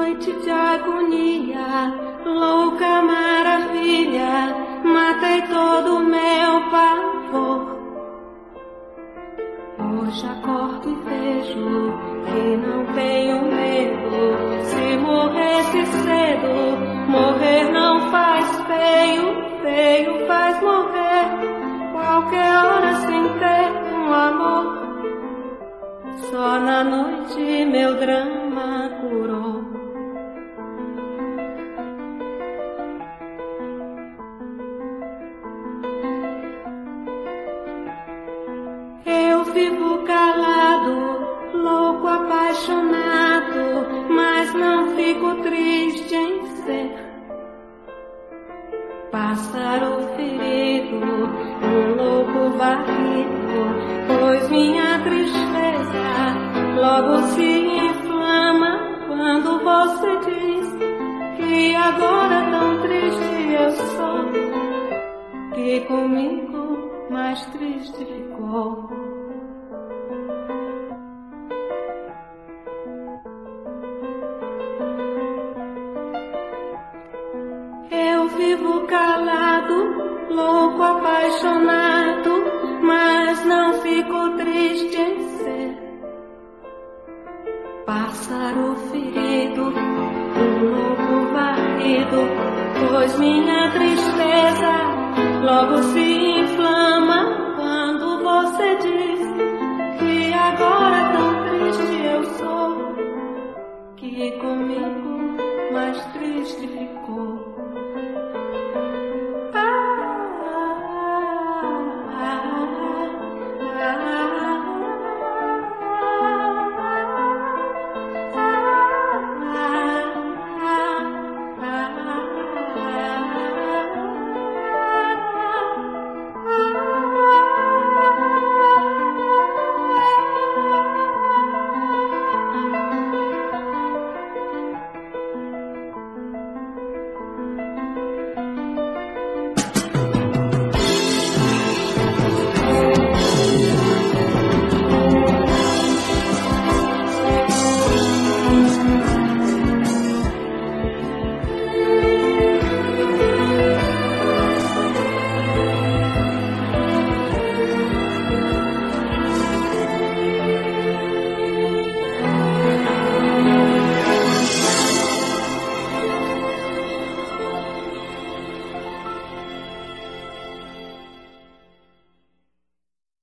noite de agonia, louca maravilha, matei todo o meu pavor. Hoje acordo e vejo que não tenho medo. Se morresse cedo, morrer não faz feio, feio faz morrer qualquer hora sem ter um amor. Só na noite meu drama curou. Eu vivo calado, louco, apaixonado, mas não fico triste em ser pássaro ferido, um louco varrido, pois minha tristeza logo se inflama quando você diz que agora tão triste eu sou, que comigo mais triste ficou. Eu vivo calado, louco, apaixonado, mas não fico triste em ser pássaro ferido, um louco varrido, pois minha tristeza logo se inflama quando você diz que agora tão triste eu sou, que comigo mais triste ficou.